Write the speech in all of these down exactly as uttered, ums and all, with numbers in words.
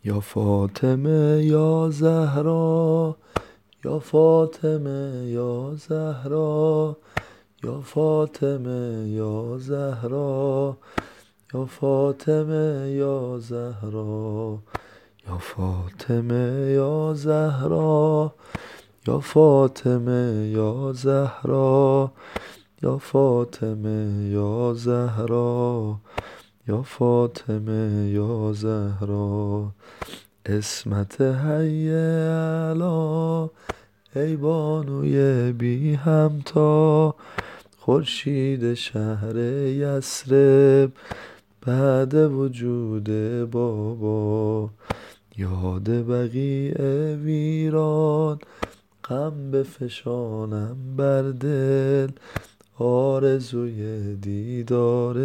یا فاطمه یا زهرا، یا فاطمه یا زهرا، یا فاطمه یا زهرا، یا فاطمه یا زهرا، یا فاطمه یا زهرا، یا فاطمه یا زهرا، یا فاطمه یا زهرا، یا فاطمه یا زهرا. اسمت حی علا ای بانوی بی همتا، خورشید شهر یثرب بعد وجود بابا. یاد بقیع ویران غم بفشانم بر دل، آرزوی دیدار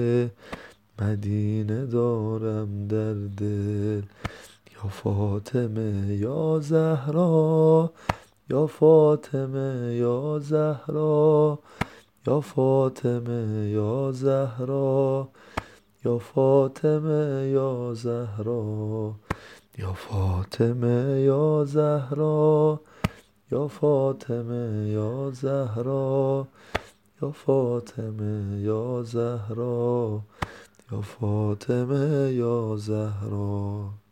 مدینه دارم در دل. یا فاطمه یا زهرا، یا فاطمه یا زهرا، یا فاطمه یا زهرا، یا فاطمه یا زهرا، یا فاطمه یا زهرا، یا فاطمه یا زهرا، یا فاطمه یا زهرا، یا فاطمه یا زهرا.